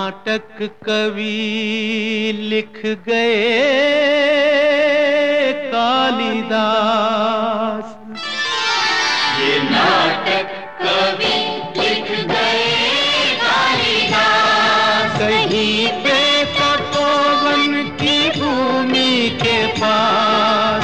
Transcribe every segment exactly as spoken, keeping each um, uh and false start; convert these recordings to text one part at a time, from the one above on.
नाटक कवि लिख गए कालिदास। ये नाटक कवि लिख गए कालिदास। कहीं पे तपोवन की भूमि के पास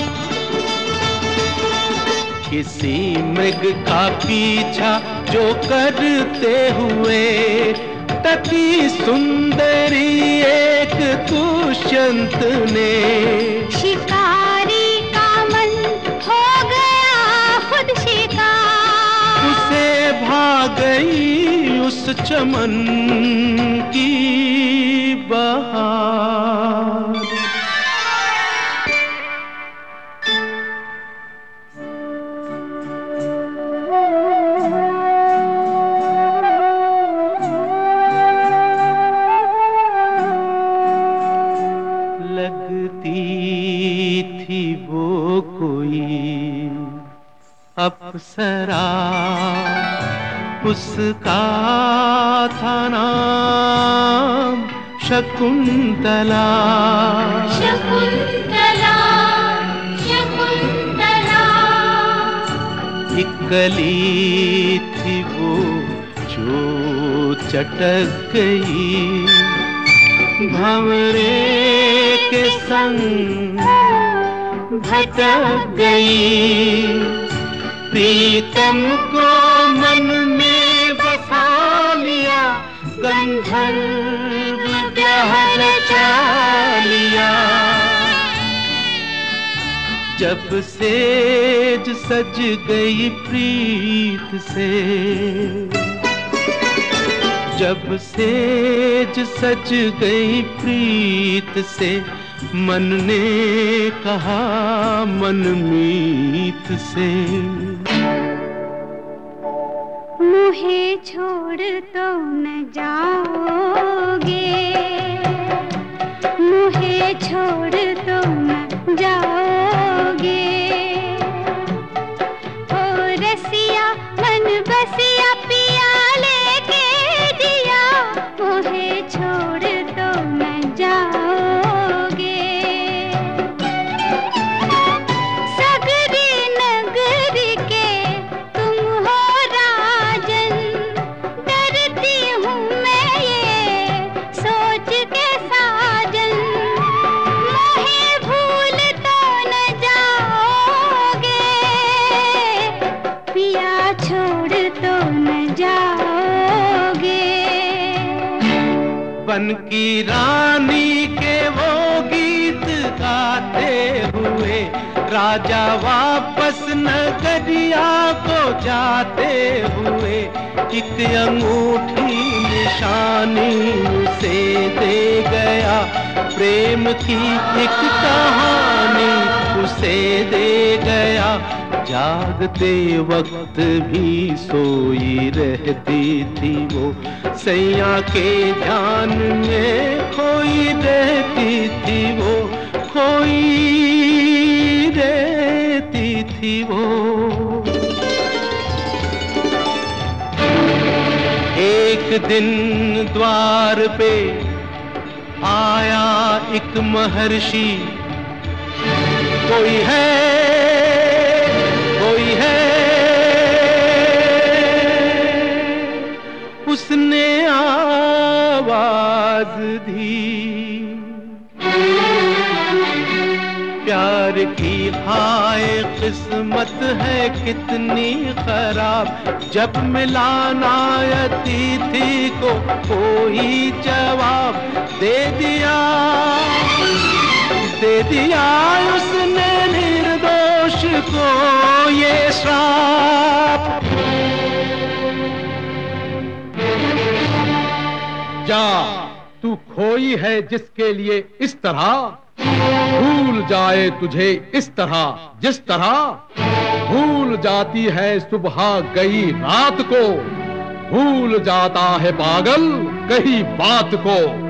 किसी मृग का पीछा जो करते हुए टकी सुंदरी एक दुष्यंत ने। शिकारी का मन हो गया खुद शिकार। उसे भाग गई उस चमन की बहार। लगती थी वो कोई अप्सरा, उसका था नाम शकुंतला। शकुंतला शकुंतला। एक कली थी वो जो चटक गई भंवरे के संग भटक गई। प्रीतम को मन में बसा लिया गंधर्व ब्याह रचा लिया। जब सेज सज गई प्रीत से, जब सेज सज गई प्रीत से, मन ने कहा मनमीत से। मुझे छोड़ तो न जाओगे, मुझे छोड़ तो न जाओगे। ओ रसिया मन बसिया पिया लेके दिया, मुझे छोड़ तो न जाओगे। सगरी नगरी के तुम हो राजन, डरती हूँ मैं ये सोच के साजन। मुझे भूल तो न जाओगे, पिया छोड़ तो न जाओगे। बन की रानी के वो गीत गाते हुए राजा वापस नगरिया को जाते हुए एक अंगूठी निशानी उसे दे गया। प्रेम की एक कहानी उसे दे गया। जागते वक्त भी सोई रहती थी वो, सैया के ध्यान में खोई रहती थी वो, खोई रहती थी वो। एक दिन द्वार पे आया एक महर्षि, कोई है कोई है, उसने आवाज दी। प्यार की हाय किस्मत है कितनी खराब, जब मिला ना अतिथि को कोई जवाब दे दिया, दे दिया उसने निर्दोष को ये श्राप। जा, तू खोई है जिसके लिए इस तरह, भूल जाए तुझे इस तरह जिस तरह भूल जाती है सुबह गई रात को, भूल जाता है पागल कही बात को।